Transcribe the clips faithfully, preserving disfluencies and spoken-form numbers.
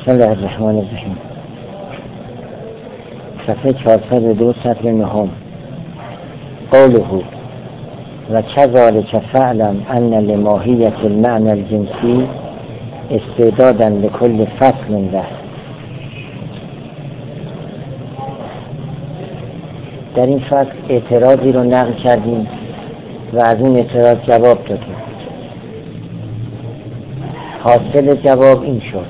بسم الله الرحمن الرحیم. صفحه چهارصد و دو سطر نهم. قوله و كذلك فاعلم ان لماهیت المعنى الجنسی استعدادا لكل فصل له. در این فصل اعتراضی رو نقل کردیم و از این اعتراض جواب دادیم. حاصل جواب این شد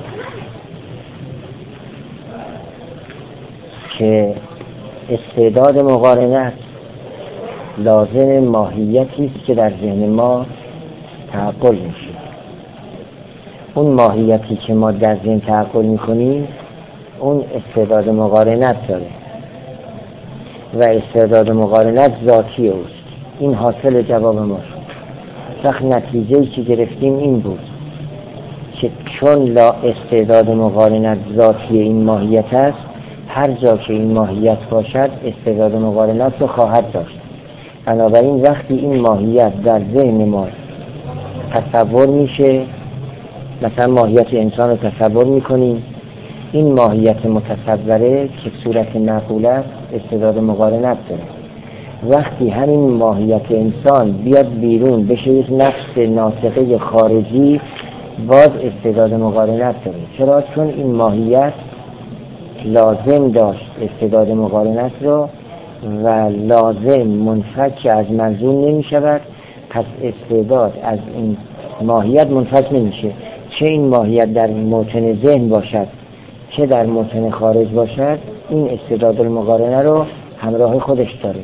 که استعداد مقارنت لازم ماهیتی است که در ذهن ما تعقل میشه. اون ماهیتی که ما در ذهن تعقل میکنیم اون استعداد مقارنت داره و استعداد مقارنت ذاتی اوست. این حاصل جواب ما شد. وقت نتیجه‌ای که گرفتیم این بود که چون لا استعداد مقارنت ذاتی این ماهیت است، هر جا که این ماهیت باشد استعداد مقارنت رو خواهد داشت. بنابراین وقتی این ماهیت در ذهن ما تصور میشه، مثلا ماهیت انسان رو تصور میکنیم، این ماهیت متصوره که صورت معقول است استعداد مقارنت داره. وقتی همین ماهیت انسان بیاد بیرون بشه یک نفس ناطقه خارجی، باز استعداد مقارنت داره. چرا؟ چون این ماهیت لازم داشت استعداد مقارنت رو و لازم منفک از منظور نمی شود، پس استعداد از این ماهیت منفک نمیشه. چه این ماهیت در موطن ذهن باشد چه در موطن خارج باشد، این استعداد المقارنه رو همراه خودش داره.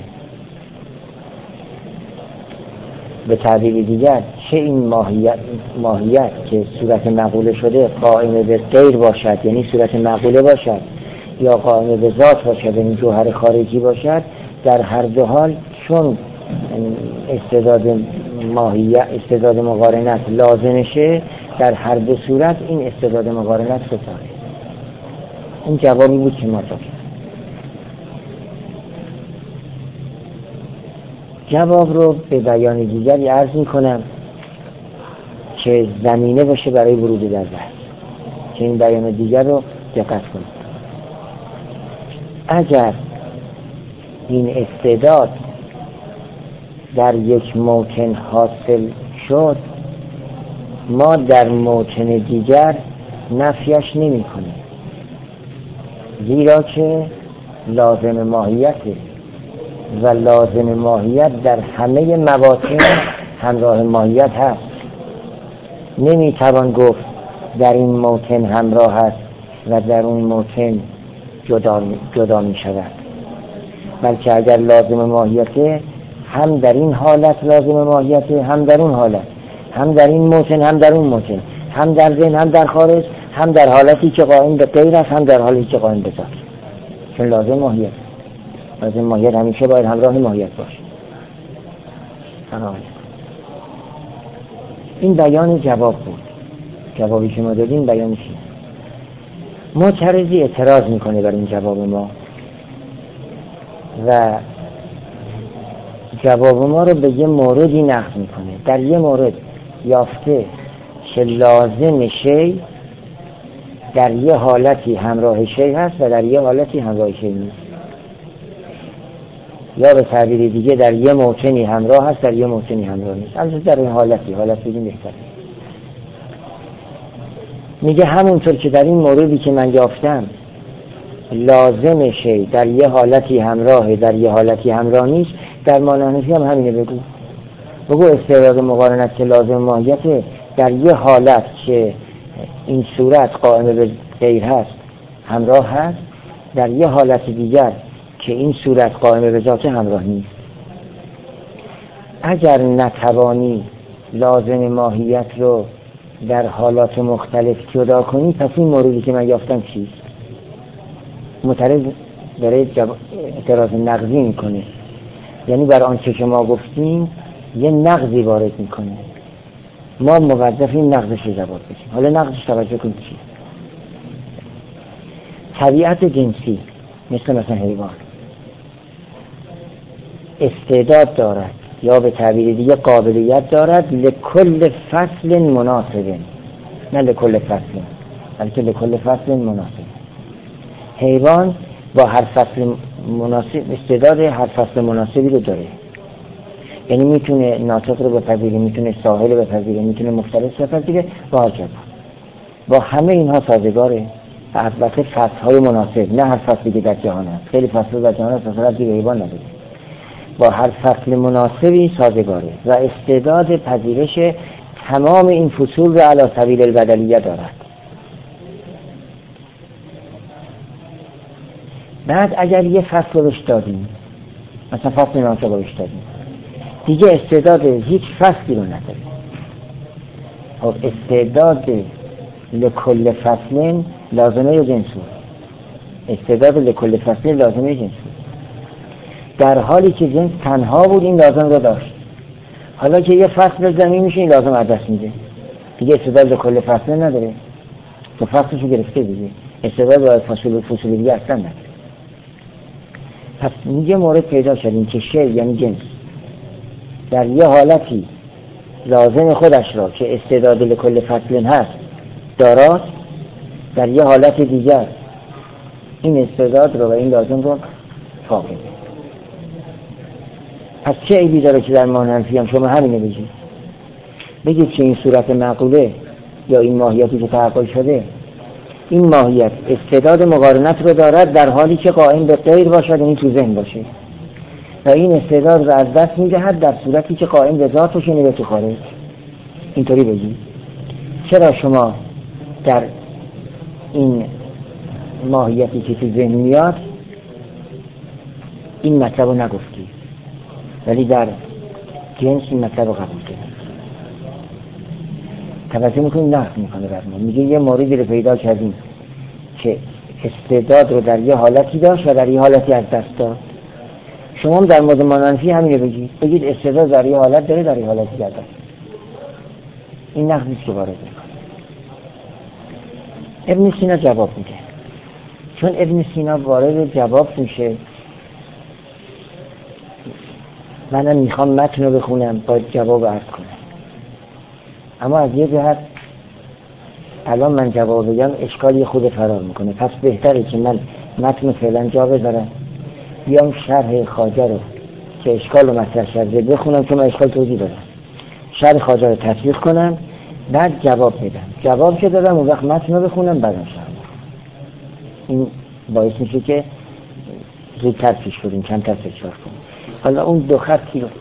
به تعبیر دیگر، چه این ماهیت ماهیت که صورت معقوله شده قائم به غیر باشد، یعنی صورت معقوله باشد، یا قائم به ذات باشد، یعنی جوهر خارجی باشد، در هر دو حال چون استعداد ماهیت استعداد مقارنت لازمشه، در هر دو صورت این استعداد مقارنت ستاره. این جوابی بود که ما دادیم. جواب رو به بیان دیگری عرض می کنم که زمینه باشه برای ورود در بحث، که این بیان دیگر رو دقت کنید. اگر این استعداد در یک موطن حاصل شد، ما در موطن دیگر نفیش نمی کنیم، زیرا که لازم ماهیته و لازم ماهیت در همه مواطن همراه ماهیت هست. نمی توان گفت در این موطن همراه هست و در اون موطن جدا, جدا می شود، بلکه اگر لازم ماهیته هم در این حالت لازم ماهیته، هم در اون حالت، هم در این موطن هم در اون موطن، هم در ذهن هم در خارج، هم در حالتی که قائم به غیر است هم در حالتی که قائم به ذات. چون لازم ماهیت لازم ماهیت همیشه باید همراه ماهیت باشه. این بیان جواب بود. جوابی که ما دادیم بیان چیه؟ معترضی اعتراض میکنه بر این جواب ما و جواب ما رو به یه موردی نقد میکنه. در یه مورد یافته که لازم شی در یه حالتی همراه شی هست و در یه حالتی همراه شی نیست، یا به تعبیر دیگه در یه موطنی همراه هست در یه موطنی همراه نیست. البته در این حالتی حالت بگیم بهتره. میگه همونطور که در این موردی که من یافتم لازم شی در یه حالتی همراه در یه حالتی همراه نیست، در مانحنفی هم همینه. بگو بگو استعداد مقارنت که لازم ماهیت در یه حالت که این صورت قائم به غیر هست همراه هست، در یه حالت دیگر که این صورت قائم به ذات همراه نیست. اگر نتوانی لازم ماهیت رو در حالات مختلف جدا کنی، پس این موردی که من یافتم چیست؟ معترض داره اعتراض نقضی میکنه، یعنی بر آنچه که ما گفتیم یه نقضی وارد میکنه. ما موظفیم نقضش رو جواب بدیم. حالا نقضش توجه کنید چیست؟ طبیعت جنسی مثل مثلا حیوان استعداد دارد یا به تعبیر دیگه قابلیت دارد لکل فصل مناسبه، نه لکل فصل، بلکه لکل فصل مناسب. حیوان با هر فصل مناسب استعداد هر فصل مناسبی رو داره، یعنی میتونه ناطق رو بپذیره، میتونه ساحل رو بپذیره، میتونه مختلف بپذیره و هرچند با همه اینها سازگاره. البته فصل‌های مناسب، نه هر فصلی که در جهان هست. خیلی فصل در جهان هست اصلا دیگه حیوان نداره. با هر فصل مناسبی سازگاره و استعداد پذیرش تمام این فصول رو علی سبیل البدلیه دارد. بعد اگر یه فصل روش دادیم، مثلا فصل مناسب روش دادیم، دیگه استعداد هیچ فصلی رو نداره. خب استعداد لکل فصل لازمه جنسو، استعداد لکل فصل لازمه جنسو، در حالی که جنس تنها بود این لازم رو داشت. حالا که یه فصل زمین میشه این لازم از دست میده، دیگه استعداد لکل فصل نداره، تو فصلشو گرفته دیگه، استعداد برای فصول فصول دیگه اصلا نداره. پس یه مورد پیدا شدیم که شی یعنی جنس در یه حالتی لازم خودش را که استعداد لکل فصل هست دارد، در یه حالت دیگر این استعداد رو و این لازم رو فاقده. پس چه عیبی داره که در ماننفی هم شما همینه بگید بگید که این صورت معقوله یا این ماهیتی که تحقل شده، این ماهیت استعداد مقارنت رو دارد در حالی که قائم به غیر باشد، یعنی تو ذهن باشه، و این استعداد رو از دست میدهد در صورتی که قائم به ذات باشه، یعنی تو خارج. اینطوری بگید. چرا شما در این ماهیتی که تو ذهن میاد این مطلب رو نگفتی ولی در جنس این مطلب رو قبول کردی؟ توجه میکنی؟ نه میکنه برمون میگه یه موردی رو پیدا کردیم که استعداد رو در یه حالتی داشت و در یه حالتی از دست داد. شما هم در مورد ماننفی همینه بگید بگید استعداد در یه حالت داره در یه حالتی از دست. این نقضیست که وارد میکنه. ابن سینا جواب میده. چون ابن سینا وارد جواب میشه، منم میخوام متن رو بخونم باید جواب عرض کنم، اما از یه جهت الان من جواب بگم اشکالی خود فرار میکنه. پس بهتره که من متن فعلا جا بذارم، بیام شرح خواجه رو که اشکال رو مطرح کرده بخونم، که من اشکال توضیح دادم، شرح خواجه رو تطبیق کنم، بعد جواب بدم. جواب که دادم اون وقت متن رو بخونم بعدم شرح. این باعث میشه که زودتر پیش بریم، کمتر تکرار کنیم. حالا اون دو خطی رو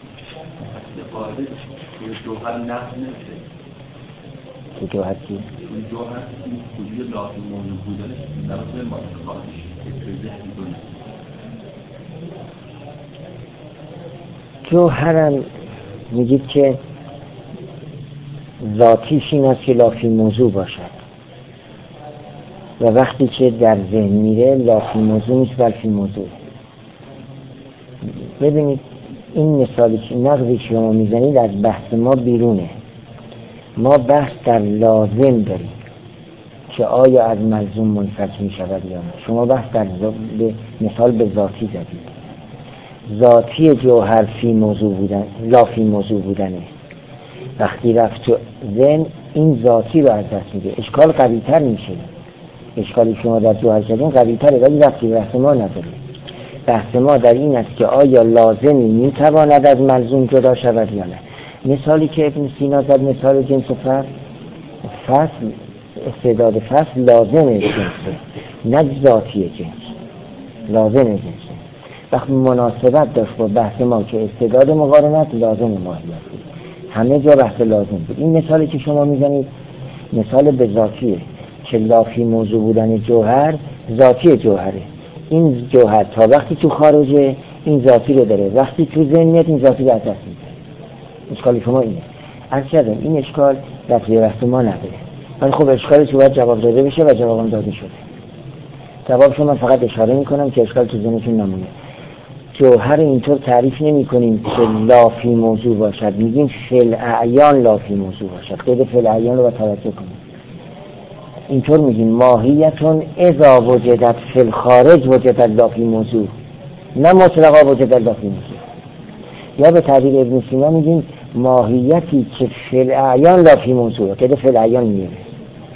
جوهر نقد نمیشه که جوهر چیه؟ جوهر این کلی لازم موجود بودنش در اصل مارکانش جوهرم میگید که ذاتیش این است که لافی موضوع باشد و وقتی که در ذهن میره لافی موضوع نیست بلکه موضوع. ببینید این مثالی که نقضی که شما میزنید از بحث ما بیرونه. ما بحث در لازم داریم که آیا از ملزوم منفک میشود یا نه. شما بحث در مثال به ذاتی زدید. ذاتی جوهر فی موضوع بودن، لا فی موضوع بودنه. وقتی رفت تو ذهن این ذاتی رو از دست میده، اشکال قوی تر میشه. اشکالی شما در جوهر زدین قوی تره ولی وقتی بحث ما نداره. بحث ما در این است که آیا لازمی میتواند از ملزوم جدا شود یا نه. مثالی که ابن سینا زد مثال جنس و فصل، فصل استعداد فصل لازم جنسه نه ذاتی جنس، لازم جنسه. وقتی مناسبت داشت با بحث ما که استعداد مقارنت لازم ماهیت بود، همه جا بحث لازم بود. این مثالی که شما میزنید مثال به ذاتیه که لافی موضوع بودن جوهر ذاتی جوهره. این جوهر تا وقتی تو خارجه این ذاتی رو داره، وقتی تو ذهنیت این ذاتی رو از دست میده. اشکال شما اینه. عرض کردم این اشکال در توی وقت ما نداره، ولی خب اشکالش باید جواب داده بشه و جوابم داده شده. جواب شما فقط اشاره میکنم که اشکال تو ذهنتون نمونه. جوهر اینطور تعریف نمی کنیم که لافی موضوع باشد، میگیم فعل اعیان لافی موضوع باشد. قید فعل اعیان رو باید توجه کنیم. اینطور میگیم ماهیتون اذا وجدت فی الخارج وجدت لافی موضوع، نه مطلقا وجدت لافی موضوع. یا به تعبیر ابن سینا میگیم ماهیتی که فی الاعیان لافی موضوع، قید فی الاعیان میاره.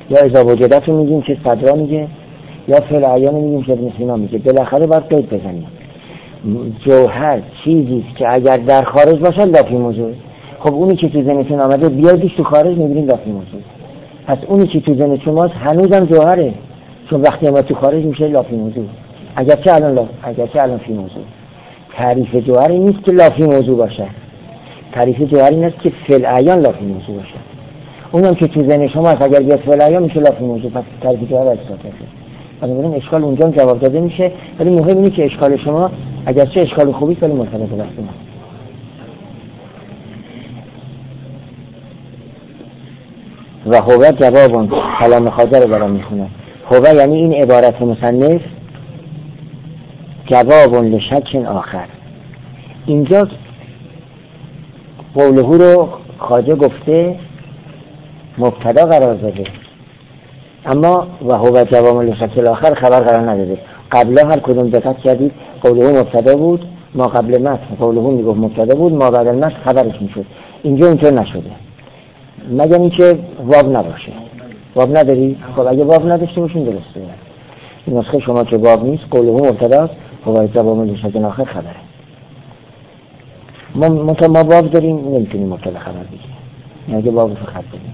یا اذا وجدت رو میگیم که صدرا میگه، یا فعل عیان میگیم که ابن سینا میگه. بالاخره باید قید بزنیم. جوهر چیزی که اگر در خارج باشه لافی موضوع. خب اونی که تو ذهنتون آمده بیاردیش تو خارج میبینیم لافی موضوع. پس اونی که تو ذهن شماست هنوزم جوهره، چون وقتی ما تو خارج میشه لافی موضوع. اگرچه الان لاف... اگرچه الان فی موضوع. تعریف جوهر این نیست که لافی موضوع باشه. تعریف جوهر این است که فعل عیان لافی موضوع باشه. اونم که تو ذهن شماست اگر بیاد فعل عیان میشه لافی موضوع. پس تعریف جوهر اجزاست. بنابراین اشکال اونجا جواب داده میشه، ولی مهم اینه که اشکال شما اگرچه اشکال خوبی است ولی مرتبط به بحث ما. و هو جواب کلام خواجه رو برام میخونم. هو یعنی این عبارت مصنف جواب لشک آخر. اینجا قوله رو خواجه گفته مبتدا قرار داده، اما و هو جواب لشک آخر خبر قرار نداده. قبلا هر کدوم دقت کردید قوله مبتدا بود، ما قبل متن قوله میگفت مبتدا بود، ما بعد المتن خبرش میشد. اینجا اینطور نشده، مگر اینکه واب نباشه. واب نداری؟ خب اگه واب نداشته باشین درسته. این نسخه شما که واب نیست قوله مبتداست، هو جواب لشک آخر خبره. ما مثلا ما واب داریم نمیتونیم مبتدا خبر بگیریم، یعنی اگه واب رو خط بدیم.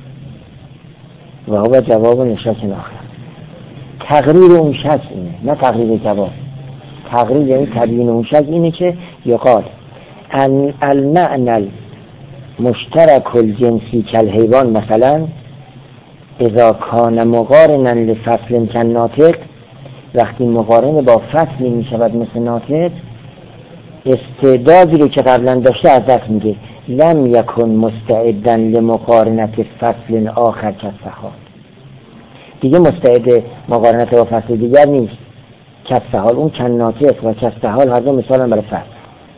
و هو جواب لشک آخر. تقریر اون شک اینه، نه تقریر جواب. تقریر یعنی تبیین اون شک اینه که یقال ان المعنى مشترک الجنسی کالحیوان مثلا اذا کان مقارنا لفصل کالناطق، وقتی مقارن با فصلی می شود مثل ناطق، استعدادی رو که قبلا داشته از دست میده. لم یکن مستعدا لمقارنت فصل آخر کالسحاب، دیگه مستعد مقارنت با فصل دیگر نیست. کالسحاب اون کالناطق و کالسحاب هر دو مثال برای فصل.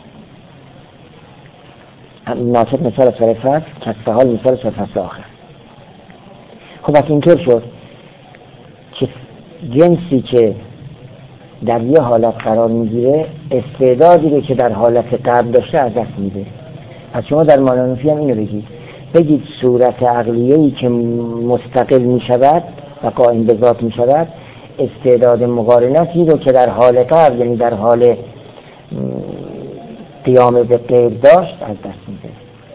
ناطق مثال برای فصل، کالسحاب مثال برای فصل آخر. خب وقتی اینطور شد که جنسی که در یه حالت قرار میگیره استعدادی رو که در حالت قبل داشته از دست میده. پس شما در مانانوفی هم اینو بگید، بگید صورت عقلیه‌ای که مستقل میشود و قائم به ذات میشود استعداد مقارنتی رو که در حال قبل یعنی در حال قیام به غیر داشت از دست میده.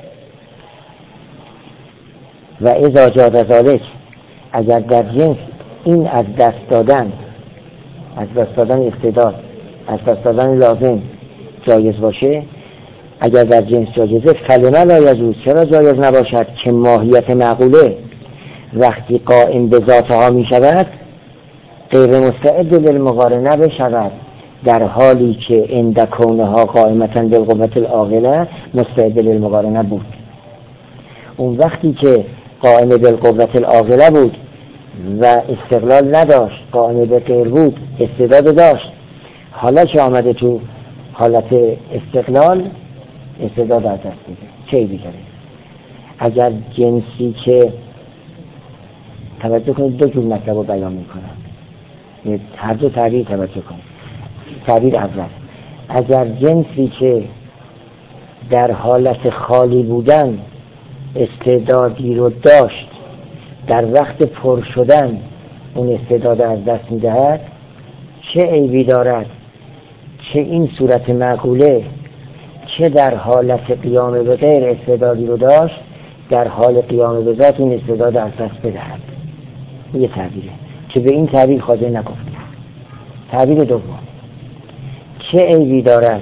و اذا جاز ذلک، اگر در جنس این از دست دادن از دست دادن استعداد از دست دادن لازم جایز باشه، اگر در جنس جایزه کلمه لا یجوز، چرا جایز نباشد که ماهیت معقوله وقتی قائم به ذاتها می شود غیر مستعد للمقارنه بشود، در حالی که عند کونها قائمتا بالقوة العاقله مستعد للمقارنه بود. اون وقتی که قائم بالقوة العاقله بود و استقلال نداشت، قائم به غیر بود، استعداد داشت، حالا که آمده تو حالت استقلال استعداد از دست میده. چه ایدی کرده؟ اگر جنسی که توجه کنید دو جور مطلب رو بیان میکنم، هر دو تعبیر توجه کنید. تعبیر اول، اگر جنسی که در حالت خالی بودن استعدادی رو داشت در وقت پر شدن اون استعداد از دست میدهد، چه عیبی دارد چه این صورت معقوله چه در حالت قیام به غیر استعدادی رو داشت در حال قیام به ذات اون استعداد از دست بدهد. یه تعبیره که به این تعبیر خواجه نگفته. تعبیر دوم، چه عیبی دارد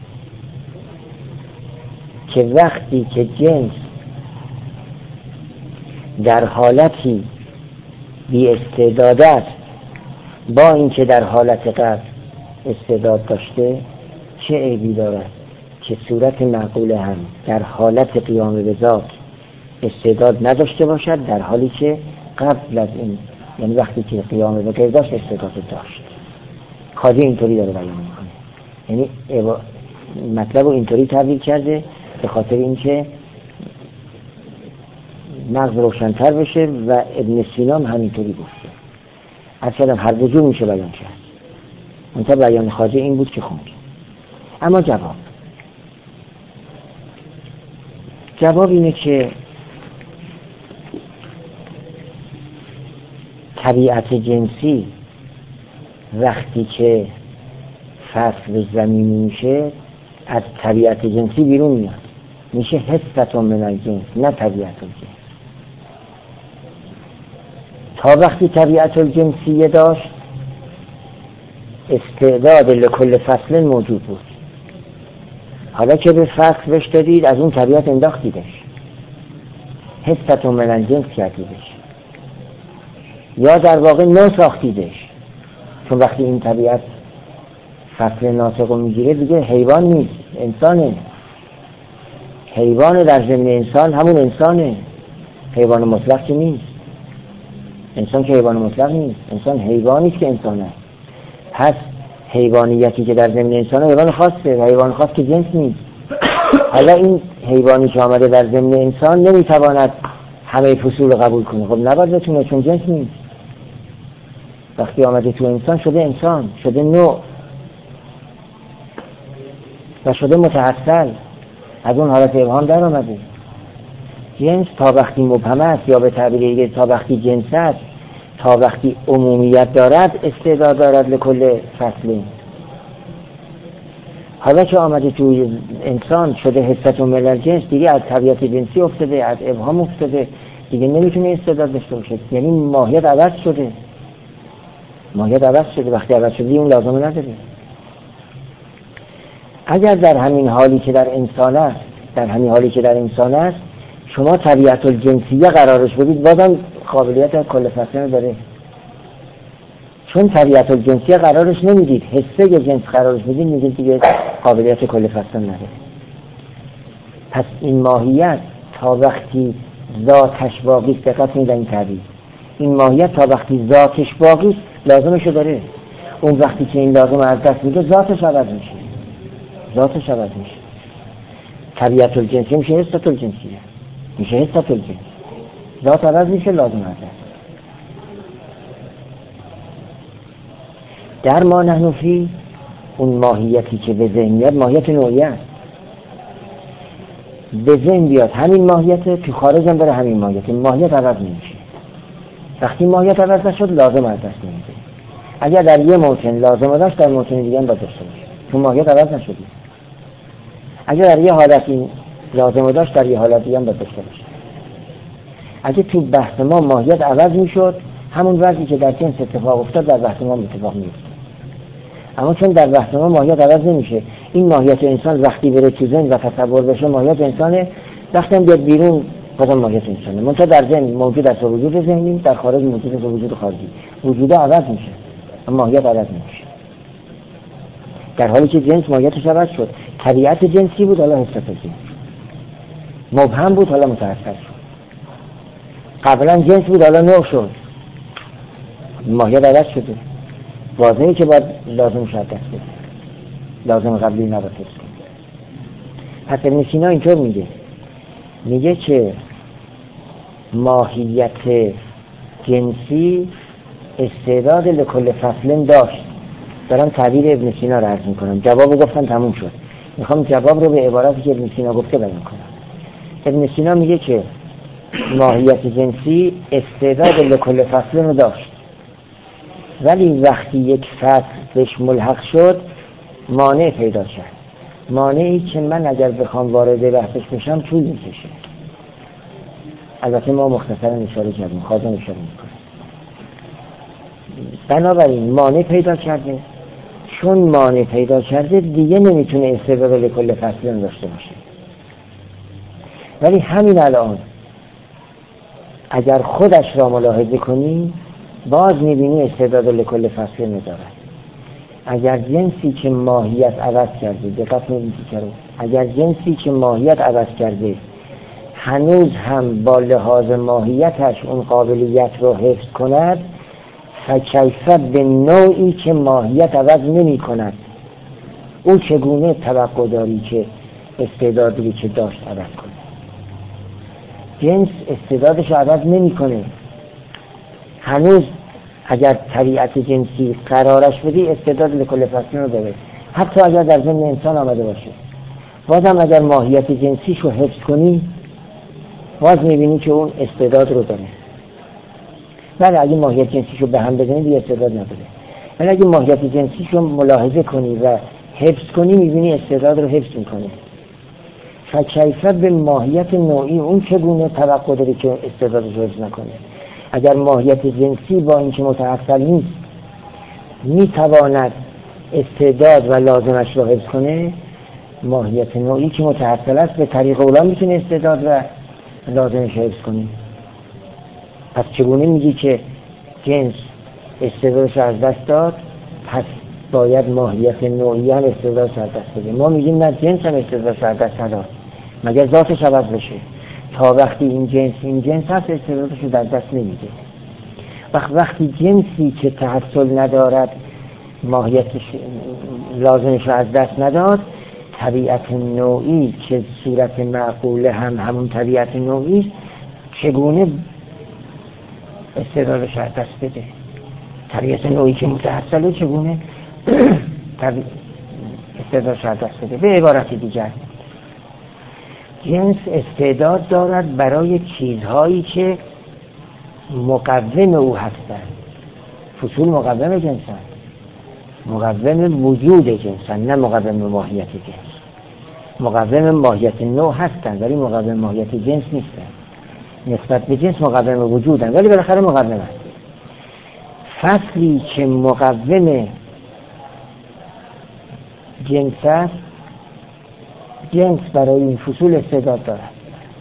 که وقتی که جنس در حالتی بی استعداد است با اینکه در حالت قبل استعداد داشته، چه عیبی دارد که صورت معقول هم در حالت قیام به ذات استعداد نداشته باشد در حالی که قبل از این، یعنی وقتی که قیام به غیر داشت استعداد داشت. خواجه اینطوری داره بیان میکنه، یعنی مطلب رو اینطوری تعبیر کرده به خاطر اینکه مغز روشن‌تر بشه و ابن سینا هم همینطوری گفته. اصلا هر دو جور میشه بیان کرد. منتها بیان خواجه این بود که خوندیم. اما جواب جواب اینه که طبیعت جنسی وقتی که فصل زمینی میشه از طبیعت جنسی بیرون میاد، میشه حستون من الجنس، نه طبیعت الجنس. تا وقتی طبیعت الجنسیه داشت استعداد لکل فصل موجود بود. حالا که به فصل بهش دادید از اون طبیعت انداختیدش، حستون من الجنس کردیدش، یا در واقع نو ساختیدش. چون وقتی این طبیعت فصل ناطق رو میگیره دیگه حیوان نیست، انسانه. حیوان در ضمن انسان همون انسانه، حیوان مطلق که نیست. انسان که حیوان مطلق نیست، انسان حیوانی که انسان است. پس حیوانیتی که در ضمن انسان حیوان خاصه، حیوان خاص که جنس نیست. حالا این حیوانی که آمده در ضمن انسان نمیتواند همه فصول قبول کنه. خب نباید بتونه، چون جنس نیست. وقتی آمده تو انسان شده انسان، شده نوع و شده متحصل، از اون حالت ابهام در آمده. جنس تا وقتی مبهم است، یا به تعبیر دیگه تا وقتی جنس است، تا وقتی عمومیت دارد استعداد دارد لکل فصلی. حالا که آمده توی انسان شده حستون من الجنس، دیگه از طبیعت جنسی افتاده، از ابهام افتاده، دیگه نمیتونه استعداد داشته باشه. یعنی ماهیت عوض شده، ماهیت عوض شده. وقتی عوض شده اون لازمه نداره. اگر در همین حالی که در انسان است، در همین حالی که در انسان است شما طبیعت الجنسیه قرارش بدید، بازم قابلیت کل فصل داره. چون طبیعت الجنسیه قرارش نمیدید، حسه جنس قرارش میدید، میگید دیگه قابلیت کل فصل نداره. پس این ماهیت تا وقتی ذاتش باقی است، دقت کنید این تعبیر، این ماهیت تا وقتی ذاتش باقی است لازمشو داره. اون وقتی که این لازم از دست میده ذاتش عوض میشه، ذاتش عوض میشه. طبیعت الجنسیه میشه حست الجنسیه، میشه حست الجنس، ذات عوض میشه، لازم از دست. در ما نحن فی، اون ماهیتی که به ذهن میاد ماهیت نوعی است. به ذهن بیاد همین ماهیت، تو خارج هم بره همین ماهیت، ماهیت عوض نمیشه. وقتی ماهیت عوض نشد لازم از دست نمیده. اگر در یه موطن لازم داشت در موطن دیگه هم باید داشته باشه، چون ماهیت عوض نشده. اگر در یه حالت این لازم داشت در یه حالت دیگه هم باید داشته باشه. اگه تو بحث ما ماهیت عوض میشد، همون وضعی که در جنس اتفاق افتاد در بحث ما اتفاق میفته. اما چون در بحث ما ماهیت عوض نمیشه، این ماهیت انسان وقتی بره تو ذهن و تصور بشه ماهیت انسانه، وقتی بیاد بیرون بازم ماهیت انسانه. منتها در ذهن موجود است وجود ذهنی، در خارج موجود است وجود خارجی. وجود عوض میشه اما ماهیت عوض نمیشه. در حالی که جنس ماهیتش عوض شد، طبیعت جنسی بود حالا حست جنسی، مبهم بود حالا متأثر شد. قبلا جنس بود حالا نوع شد، ماهیت عوض شده. واضحه که باید لازم شد دست بده، لازم قبلی نباید حفظ کنه. پس ابن سینا اینطور میگه، میگه که ماهیت جنسی استعداد لکل فصل داشت. دارم تعبیر ابن سینا رو عرض میکنم، جواب گفتم تموم شد، میخوام جواب رو به عبارتی که ابن سینا گفته بیان کنم. ابن سینا میگه که ماهیت جنسی استعداد لکل فصل رو داشت، ولی وقتی یک فصل بهش ملحق شد مانع پیدا کرد. مانعی که من اگر بخوام وارد بحثش بشم طول میکشه. البته ما مختصرا اشاره کردیم، خواهدم اشاره میکنم. بنابراین مانع پیدا کرده، چون مانع پیدا کرده دیگه نمیتونه استعداد لکل فصل داشته باشه. ولی همین الان اگر خودش را ملاحظه کنی باز میبینی استعداد لکل فصل ندارد. اگر جنسی که ماهیت عوض کرده، دقت می‌کنید چرا؟ اگر جنسی که ماهیت عوض کرده هنوز هم با لحاظ ماهیتش اون قابلیت رو حفظ کند، فکیف به نوعی که ماهیت عوض نمی کند، او چگونه توقع داری که استعدادی که داشت عوض کنه؟ جنس استعدادش عوض نمی کنه. هنوز اگر طبیعت جنسی قرارش بدی استعداد لکل فصل رو داره، حتی اگر در ضمن انسان آمده باشه. بازم اگر ماهیت جنسیش رو حفظ کنی باز میبینی که اون استعداد رو داره. بله اگه ماهیت جنسیشو به هم بزنی دیگه استعداد نداره، ولی اگه ماهیت جنسیشو ملاحظه کنی و حفظ کنی میبینی استعداد رو حفظ میکنه. فکیف به ماهیت نوعی، اون چگونه توقع داره که استعدادش رو حفظ نکنه؟ اگر ماهیت جنسی با اینکه متأصل نیست میتواند استعداد و لازمش رو حفظ کنه، ماهیت نوعی که متأصل است به طریق اولا میتونه استعداد و لازمش رو حفظ کنه. پس چگونه میگی که جنس استعدادش رو از دست داد، پس باید ماهیت نوعی هم استعدادش رو از دست بده؟ ما میگیم نه، جنس هم استعدادش رو از دست نداد مگر ذاتش عوض بشه. تا وقتی این جنس این جنس هست استعدادش رو در دست نمیده. وقت وقتی جنسی که تحصل ندارد ماهیتش لازمش رو از دست نداد، طبیعت نوعی که صورت معقوله هم همون طبیعت نوعی است، چگونه استعدادش رو از دست بده؟ طبیعت نوعی که متحصله چگونه استعدادش رو از دست بده؟ به عبارت دیگر جنس استعداد دارد برای چیزهایی که مقوم او هستند. فصول مقوم جنسند، مقوم وجود جنسند، نه مقوم ماهیت جنس. مقوم ماهیت نوع هستند ولی مقوم ماهیت جنس نیستند. نسبت به جنس مقوم وجودند ولی بالاخره مقوم هست. فصلی که مقوم جنس است، جنس برای این فصول استعداد دارد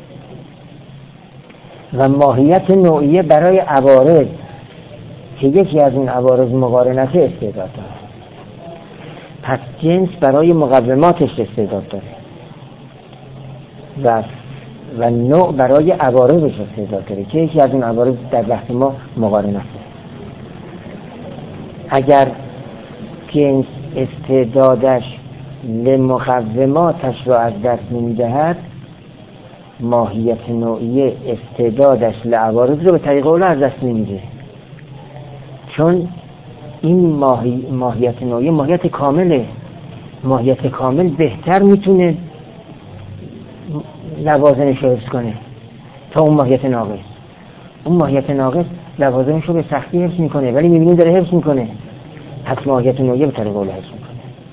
و ماهیت نوعیه برای عوارض که یکی از این عوارض مقارنت استعداد دارد. پس جنس برای مقوماتش استعداد داره و و نوع برای عوارضش استعداد داره که یکی از این عوارض در بحث ما مقارنت. اگر جنس استعدادش لمقوماتش را از دست نمیدهد، ماهیت نوعیه استعدادش لعوارض رو به طریق اولا از دست نمیده، چون این ماهی ماهیت نوعیه ماهیت کامله. ماهیت کامل بهتر میتونه لوازمش رو حفظ کنه تا اون ماهیت ناقص. اون ماهیت ناقص لوازمش رو به سختی حفظ میکنه ولی میبینیم داره حفظ میکنه، پس ماهیت نوعیه به طریق اولا حفظ میکنه.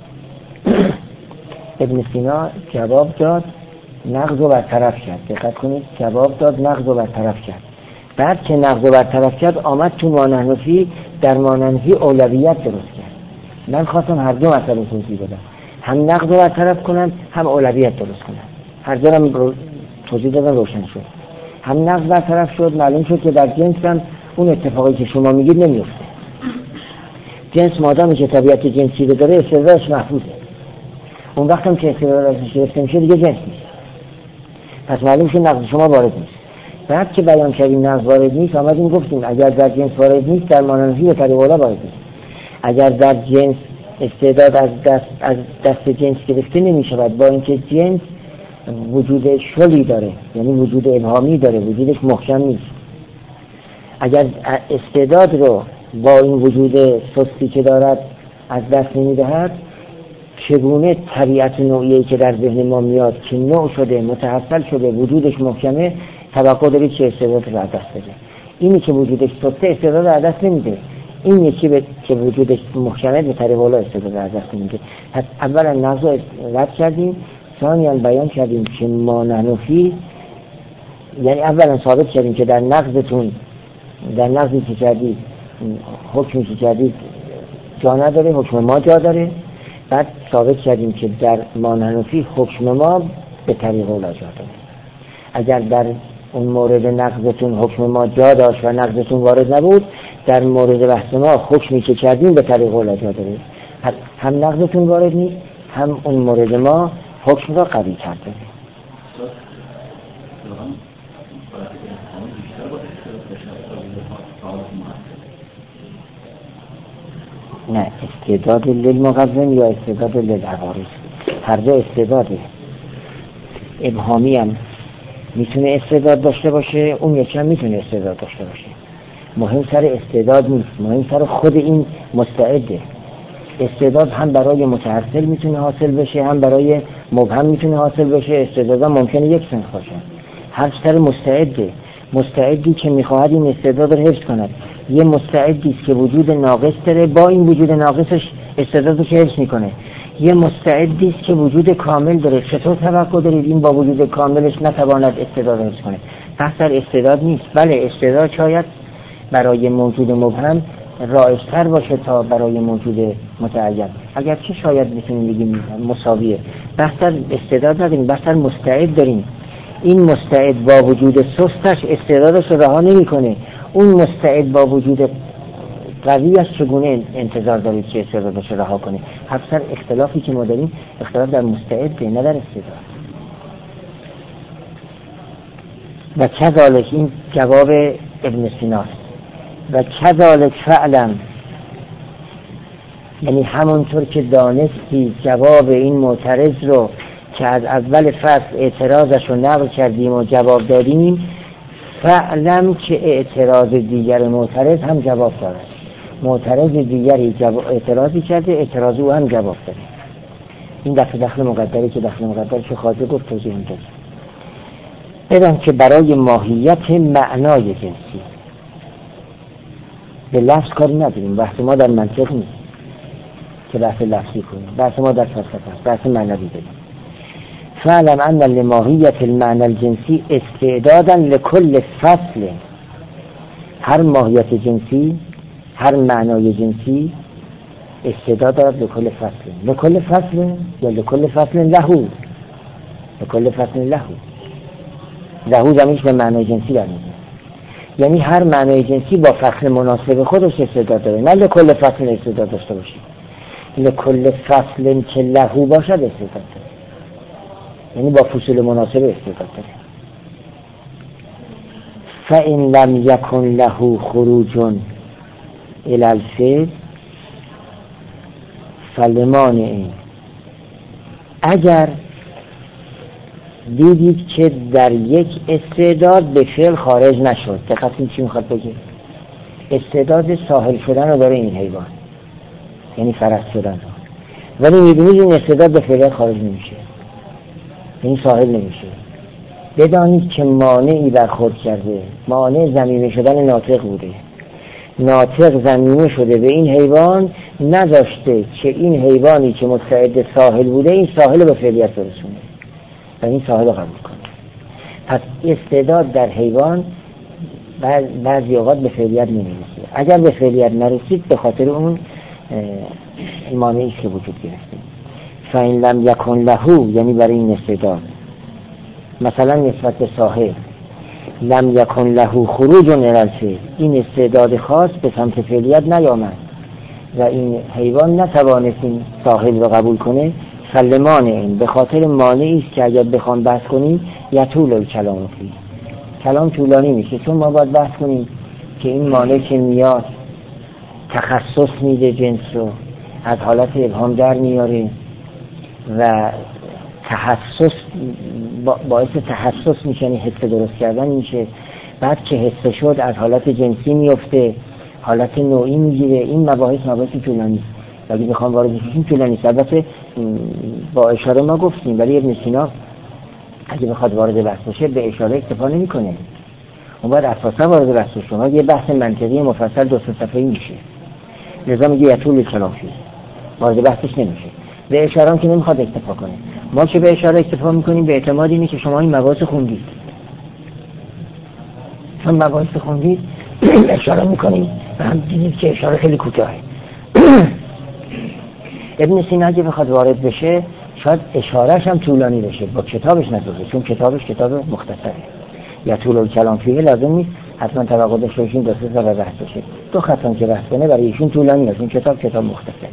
ابن سینا جواب داد، نقض و برطرف کرد. دقت کنید، جواب داد، نقض و برطرف کرد. بعد که نقض و برطرف کرد آمد تو مانحنفی، در مانحنفی اولویت درست کرد. من خواستم هر دو مسئله توضیح بدم، هم نقض و برطرف کنم هم اولویت درست کنم. هر دو رو توضیح دادم، روشن شد. هم نقض برطرف شد، معلوم شد که در جنس هم اون اتفاقی که شما میگید نمیفته. جنس مادامی که طبیعت جنسی رو داره استعدادش محفوظه. اون وقت هم که استعدادش گرفته میشه دیگه جنس نیست، پس معلوم شد نقض شما وارد نیست. بعد که بیان کردیم نقض وارد نیست، آمدیم گفتیم اگر در جنس وارد نیست در مانحنفی به طریق اولا وارد نیست. اگر در جنس استعداد از دست از دست جنس گرفته نمیشود، با اینکه جنس وجود شلی داره، یعنی وجود ابهامی داره، وجودش محکم نیست. اگر استعداد رو با این وجود سستی که دارد از دست نمیدهد، چگونه طبیعت نوعیه‌ای که در ذهن ما میاد که نوع شده، متحصل شده، وجودش محکمه، توقع دارید که استعداد رو از دست بده؟ اینی که وجودش سسته استعداد رو از دست نمیده، این یکی به که وجودش محکمه به طریق اولا استعداد رو از دست نمیده. پس اولا نقض رو رد کردیم، ثانیاً بیان کردیم که مانحنفی، یعنی اولا ثابت کردیم که در نقضتون در نقضی که کردید حکمی که کردید جا نداره، حکم ما جا داره. بعد ثابت کردیم که در مانحنفی حکم ما به طریق اولا جا داره. اگر در اون مورد نقضتون حکم ما جا داشت و نقضتون وارد نبود، در مورد بحث ما حکمی که کردیم به طریق اولا جا داره. هم نقضتون وارد نیست، هم اون مورد ما حکم را قوی کرده. نه، استعداد للمقوم یا استعداد للعوارض، هر دو استعداده. ابهامی هم میتونه استعداد داشته باشه، اون یکی هم میتونه استعداد داشته باشه. مهم سر استعداد نیست، مهم سر خود این مستعده. استعداد هم برای متحصل میتونه حاصل بشه، هم برای مبهم میتونه حاصل بشه. استعداد هم ممکنه یک سنخ باشه. هر سر مستعده، مستعدی که میخواهد این استعداد رو حفظ کند. یه مستعدی است که وجود ناقص داره، با این وجود ناقصش استعدادش حفظ میکنه. یه مستعدی است که وجود کامل داره، چطور توقع دارید این با وجود کاملش نتواند استعداد حفظ کنه؟ پس در استعداد نیست. بله استعداد شاید برای موجود مبهم رایج‌تر باشه تا برای موجود متعین، اگرچه شاید میتونیم بگیم مساویه. بحث استعداد نداریم، بحث مستعد داریم. این مستعد با وجود سستش استعدادش رو رها نمی‌کنه. اون مستعد با وجود قویش چگونه انتظار دارید که استعدادش رو رها کنه؟ اکثر اختلافی که ما داریم اختلاف در مستعده نه در استعداد. و کذالک، این جواب ابن سیناست، و کذالک فعلا، یعنی همونطور که دانستی جواب این معترض رو که از اول فصل اعتراضش رو نقل کردیم و جواب دادیم، فعلم که اعتراض دیگر معترض هم جواب داره. معترض دیگری اعتراضی کرده، اعتراض او هم جواب داره. این دفع دخل مقدری که دخل مقدر که خواهده گفت توضیح میده. بدان که برای ماهیت معنای جنسی به لفظ کاری نداریم، بحث ما در منطق نیست که بحث لفظی کنیم، بحث ما در فلسفه است، بحث معنوی داریم. فعلم ان لماهیت المعنى الجنسی استعدادا لكل فصل، هر ماهیت جنسی، هر معنای جنسی استعداد دارد لكل فصل. لكل فصل یا لكل فصل له، لكل فصل له، له زمینش به معنای جنسی برمیده، یعنی هر معنای جنسی با فصل مناسب خودش استعداد داره، نه لكل فصل استعداد داشته باشه. لكل فصل که له باشد استعداد داره، یعنی با فصول مناسب استعداد داره. فإن لم يكن له خروج الى الفعل فلمانع، اگر دیدید که در یک استعداد به فعل خارج نشد، دقیقاً این چی میخواد بگه؟ استعداد ساحل شدن رو داره این حیوان، یعنی فرس شدن رو، ولی میبینید این استعداد به فعل خارج نمیشه، یعنی ساحل نمیشه. بدانید که مانعی برخورد کرده، مانع ضمیمه شدن ناطق بوده. ناطق ضمیمه شده به این حیوان، نذاشته که این حیوانی که مستعد ساحل بوده این ساحل رو به فعلیت برسونه و این ساحل رو قبول کنه. پس استعداد در حیوان بعضی اوقات به فعلیت نمیرسه. اگر به فعلیت نرسید به خاطر اون مانعی که وجود گرفته. فإن لم يكن له، یعنی برای این استعداد مثلا نسبت به ساحل، لم یکن له خروج الی الفعل، این استعداد خاص به سمت فعلیت نیامد و این حیوان نتوانست این ساحل رو قبول کنه، فلمانع، این به خاطر مانعی است که اگر بخوام بحث کنیم یطول الکلام فیه، کلام طولانی میشه، چون ما باید بحث کنیم که این مانع که میاد تخصص میده جنس رو، از حالت ابهام در میاره و تحسس باعث تحسس میشه، یعنی حس درست کردن میشه. بعد که حس شد از حالت جنسی میفته، حالت نوعی میگیره. این مباحث مباحث طولانی است، اگه بخوام وارد بشیم طولانی است. البته با اشاره ما گفتیم، ولی ابن سینا اگه بخواد وارد بحث بشه به اشاره اکتفا نمیکنه، اون باید اساسا وارد بحث بشه. یه بحث منطقی مفصل دو سه صفحه‌ای میشه، لذا میگه یطول الکلام فیه، وارد بحثش نمیشه. به اشاره هم که نمیخواد اکتفا کنه. ما که به اشاره اکتفا میکنیم به اعتماد اینه که شما این مباحث خوندید، چون مباحث خوندید اشاره میکنیم و هم دیدید که اشاره خیلی کوتاهه. ابن سینا اگه بخواد وارد بشه شاید اشارهش هم طولانی بشه، با کتابش نسازه، چون کتابش کتاب مختصره. یا طول الکلام فیه لازم نیست حتما توقع داشته باشین دو سه صفحه بحث بشه، دو خط هم که بحث کنه برای ایشون طولانی است، این کتاب کتاب مختصره.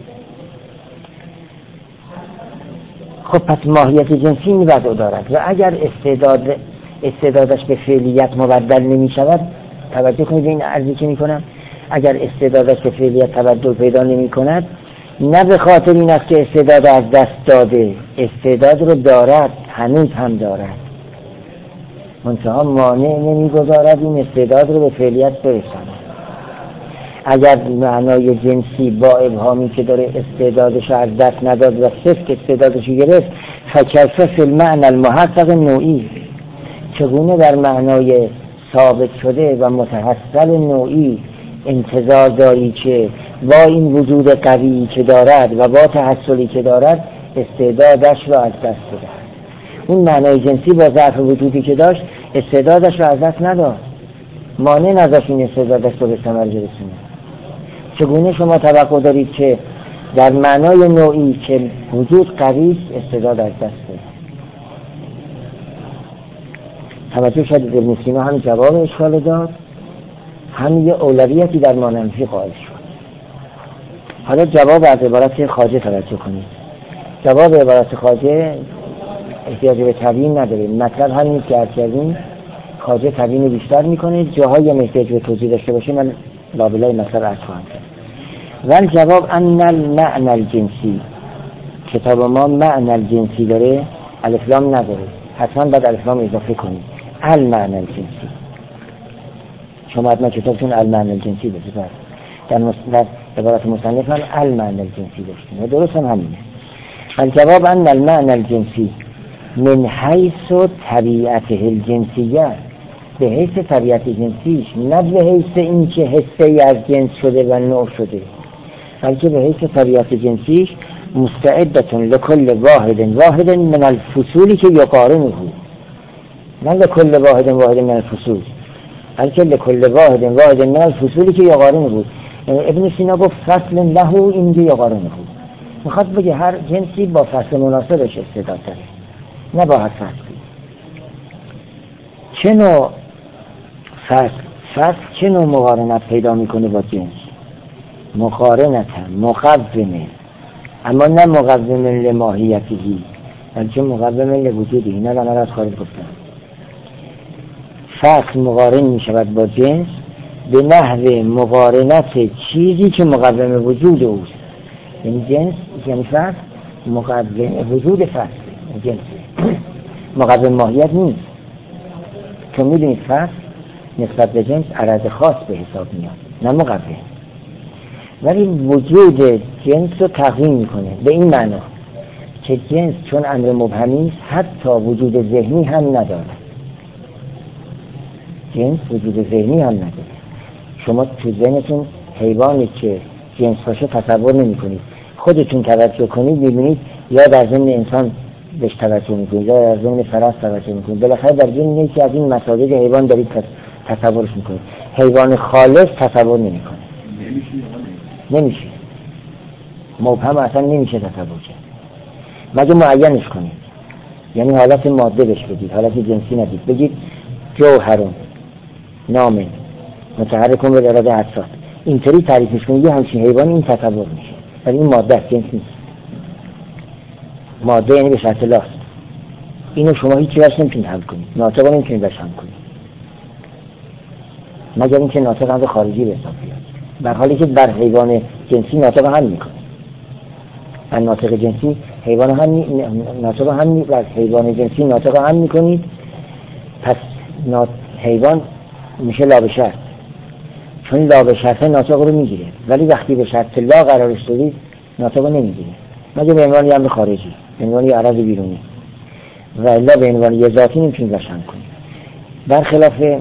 خب پس ماهیت جنسی این وضع دارد و اگر استعداد استعدادش به فعلیت مبدل نمی شود، توجه کنید این عرضی که می کنم، اگر استعدادش به فعلیت تبدل پیدا نمی کند، نه به خاطر این است که استعداد از دست داده، استعداد رو دارد، هنوز هم دارد، منتها مانع نمی گذارد این استعداد رو به فعلیت برساند. اگر معنای جنسی با ابهامی که داره استعدادش از دست نداد و صفت استعدادش گرفت، فکیف فی المعنى المحقق نوعی، چگونه در معنای ثابت شده و متحصل نوعی انتظار داری که با این وجود قوی که دارد و با تحصلی که دارد استعدادش را از دست بدهد. اون معنای جنسی با ضعف وجودی که داشت استعدادش را از دست نداد، مانع نذاشت این استعدادش رو به ثمر برسونه. چگونه شما توقع دارید که در معنای نوعی که وجود قوی است استعداد از دست بده؟ توجه شدید ابن سینا هم جواب اشکال داد، هم یه اولویتی در مانمفی قائل شد. حالا جواب از عبارت خواجه توجه کنید. جواب عبارت خواجه احتیاج به تبیین نداره، مطلب همین است که عرض کردیم، خواجه تبیین بیشتر میکنه، جاهای احتیاج به توضیح داشته باشه من لابلای مطلب عرض خواهم کرد. ولی جواب ان المعنى الجنسی، کتاب ما معنی الجنسی داره، الف لام نداره، حتما باید الف لام اضافه کنید. المعنى الجنسی، شما حتما کتابتون المعنى الجنسی داره، در, مص... در عبارت مصنف هم المعنى الجنسی داشتیم و درست هم همینه. الجواب ان المعنى الجنسی من حیث طبیعته الجنسیه، به حیث طبیعت جنسیش، نه به حیث این که حسه از جنس شده و نوع شده، بلکه به حیث طبیعت جنسیش مستعدتون لکل واحد واحد من الفصولی که یقارنه، نه لکل واحد واحد من الفصول، بلکه لکل واحد واحد من الفصولی که یقارنه بود. ابن سینا گفت فصل له این که یقارنه بود، میخواد بگه هر جنسی با فصل مناسبش استعداد داره، نه با هر فصلی. چه نوع فصل فصل چه نوع مقارنت پیدا میکنه با جنس؟ مقارنت هم مقومه، اما نه مقومه لماهیتی، بلکه مقومه لوجودی. اینا رو من از خارج گفتم. فصل مقارن میشود با جنس به نحو مقارنت چیزی که مقوم وجود اوست. یعنی جنس یعنی فصل مقوم وجود فصل، جنس مقوم ماهیت نیست. چون میدونید فصل نسبت به جنس عرض خاص به حساب میاد، نه مقوم. ولی وجود جنس رو تقویم میکنه به این معنا که جنس چون امر مبهمی است حتی وجود ذهنی هم نداره. جنس وجود ذهنی هم نداره. شما تو ذهنتون حیوانی که جنس باشه تصور نمی کنید، خودتون توجه کنید میبینید یا در ذهن انسان بهش توجه میکنید یا در ذهن فرس توجه میکنید، بالاخره در ذهن یکی از این مسائل حیوان دارید تصورش میکنید. حیوان خالص تصور نمیکنه، نمیشه، مبهم اصلا نمیشه تصور کرد مگه معینش کنید، یعنی حالت ماده بهش بدید، حالت جنسی ندید، بگید جوهرون نامه متحرکون به اراده حساس، اینطوری تعریفش کنید یه همچین حیوان این تصور میشه، ولی این ماده است، جنس نیست. ماده یعنی به شرط لاست، اینو شما هیچی برش نمیتونید حل کنید، ناطقه نمیتونید برش حل کنید مگر اینکه ناطق هم خارجی به حساب بیاد، در حالی که بر حیوان جنسی ناطق هم میکنه. بر ناطق جنسی حیوان هم می... ناطق هم می... بر حیوان جنسی ناطق هم میکنید، پس ناط... حیوان میشه لا به شرط، چون لا به شرط ناطق رو میگیره، ولی وقتی به شرط لا قرارش دادید ناطق رو نمیگیره مگر به عنوان یه امر خارجی، به عنوان یه عرض بیرونی، و الا به عنوان یه ذاتی نمیتونید برش حل کنید. برخلاف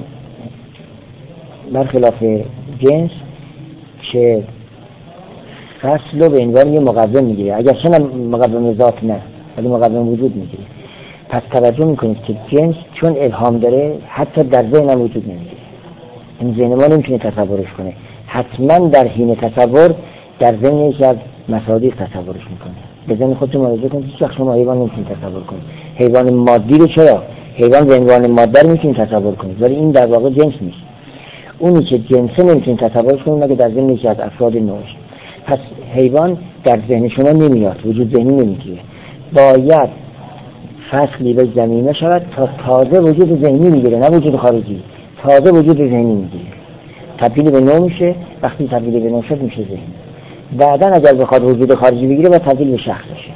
برخلاف جنس که فصل رو به عنوان یه مقوم میگیره، اگر چه مقوم ذات نه ولی مقوم وجود میگیره. پس توجه میکنید که جنس چون الهام داره حتی در ذهن هم وجود نمیگیره، این ذهن ما نمیتونه تصورش کنه، حتما در حین تصور در ذهن یکی از مصادیق تصورش میکنه. به ذهن خودتون مراجعه کنید، هیچ وقت شما حیوان نمیتونید تصور کنید. حیوان مادی رو چرا؟ حیوان به عنوان ماده رو میتونید تصور کنید، ولی این در واقع جنس نیست. اونی که جنسه نمیتونید تصورش کنید مگه در ذهن یکی از افراد نوعش. پس حیوان در ذهن شما نمیاد، وجود ذهنی نمیگیره، باید فصلی به زمینه شود تا تازه وجود ذهنی میگیره، نه وجود خارجی، تازه وجود ذهنی میگیره، تبدیل به نوع میشه. وقتی تبدیل به نوع شد میشه ذهنی. بعدا اگر بخواد وجود خارجی بگیره و تبدیل به شخص بشه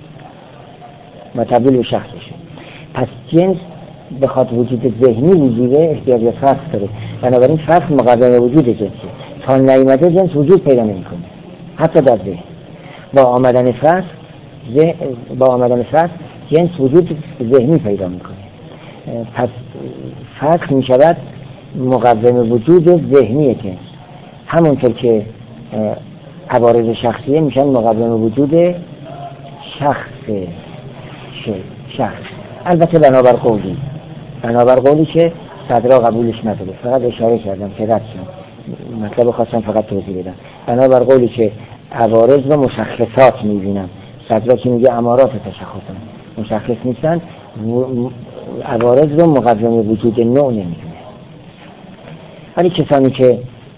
و تبدیل به شخص بشه. پس جنس بخواد وجود ذهنی بگیره احتیاج به فصل داره، بنابراین فصل مقدم وجود جنسه. تا نیامده جنس وجود پیدا نمیکنه حتی در ذهن. با آمدن فصل با آمدن فصل جنس وجود ذهنی پیدا میکنه. پس فصل میشود مقوم وجود ذهنی جنس. همونطور که عوارض شخصیه میشن مقوم وجود شخص شخص البته بنابر قولی بنابر قولی که صدرا قبولش نداره. فقط اشاره کردم که رد شد مطلب خواستم فقط توضیح بدم. بنابر قولی که عوارض رو مشخصات میبینم، صدرا که میگه امارات تشخصن مشخص نیستن، عوارض رو مقوم وجود نوع نمیدونه. ولی کسانی که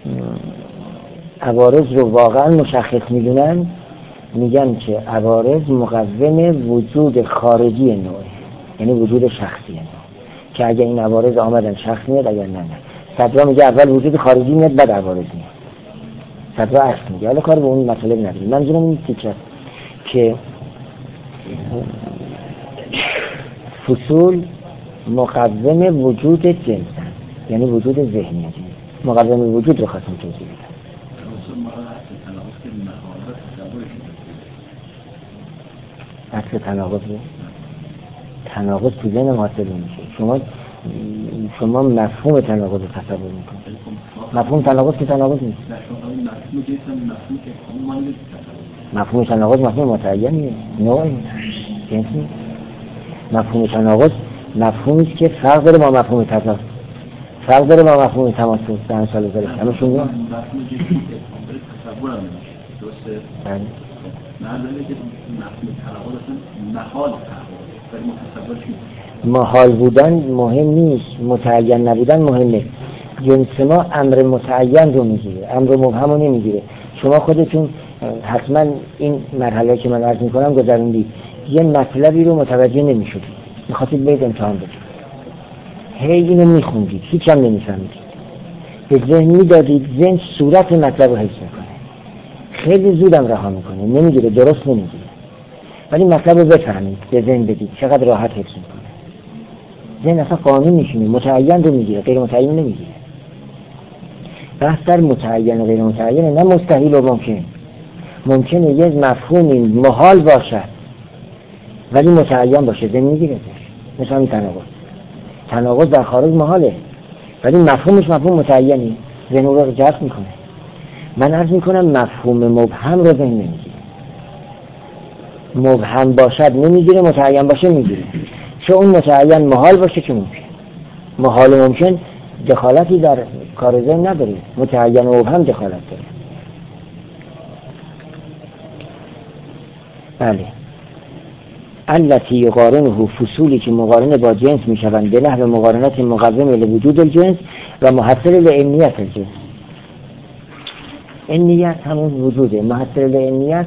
عوارض رو واقعا مشخص میدونن میگن که عوارض مقوم وجود خارجی نوعه، یعنی وجود شخصی نوع، که اگه این عوارض آمدن شخص میاد، اگر نه نه. صدرا میگه اول وجود خارجی میاد بعد عوارض میاد. صدرا عکس میگه. حالا کار به اون مطلب نداریم. منظورم این فکر که فصول مقوم وجود جنسن، یعنی وجود ذهنی هست. مقوم وجود رو خواستم توضیح بدم. اصل تناقض رو تناقض تو ذهن حاصل میشه. شما شما مفهوم تناقض رو تصور میکنید. مفهوم تناقض که تناقض نیست. مفهوم تناقض مفهوم متعینیه، نوع جنسی. مفهوم تناقض مفهومی است که فرق داره با مفهوم تضاد، فرق داره با مفهوم تماسل. در مثال زره همشون میاد. بله. محال بودن مهم نیست، متعین نبودن مهمه. جنس ما امر متعین رو میگیره، امر مبهم رو نمیگیره. شما خودتون حتما این مرحله که من عرض میکنم گذروندید، یه مطلبی رو متوجه نمیشدید، میخواستید برید امتحان بدید، هی اینو میخوندید، هیچ هم نمیفهمید، به ذهن میدادید، ذهن صورت مطلب رو حفظ میکنه، خیلی زودم رها میکنه، نمیگیره، درست نمیگیره. ولی مطلب رو بفهمید، به ذهن بدید، چقدر راحت حفظ میکنه. ذهن اصلا قانون میشینه، متعین رو میگیره، غیر متعین نمیگیره. بحث در متعین و غیر متعین، نه مستحیل و ممکن. ممکنه یه مفهومی محال باشه ولی متعین باشه، ذهن میگیره. مثلا این تناقض تناقض در خارج محاله ولی مفهومش مفهوم متعینی، ذهن رو جذب میکنه. من عرض میکنم مفهوم مبهم رو ذهن نمیگیره. مبهم باشد نمیگیره، متعین باشه میگیره. چه اون متعین محال باشه که ممکن. محال و ممکن دخالتی در کار ذهن نداره، متعین و مبهم دخالت داره. بله. التي یقارنه، فصولی که مقارن با جنس میشوند به نحو مقارنت مقوم لوجود الجنس و محصل لعینیت الجنس. عینیت همون وجوده، محصل لعینیت